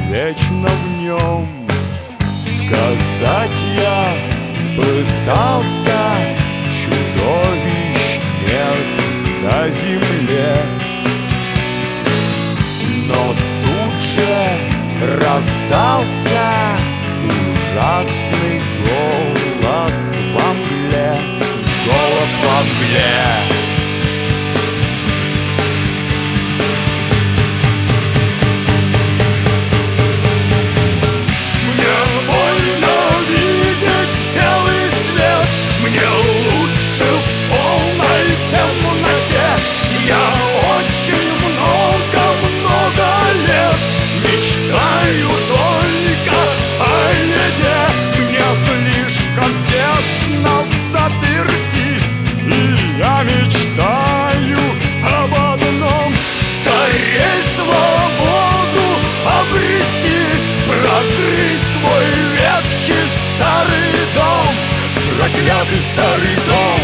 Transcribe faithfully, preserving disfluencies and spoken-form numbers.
вечно в нем. Сказать я пытался, чудовищ нет на земле. Но тут же раздался ужасный голос во мгле. Голос во мгле. Я мечтаю об одном — скорей свободу обрести, прокрыть свой ветхий старый дом, проклятый старый дом.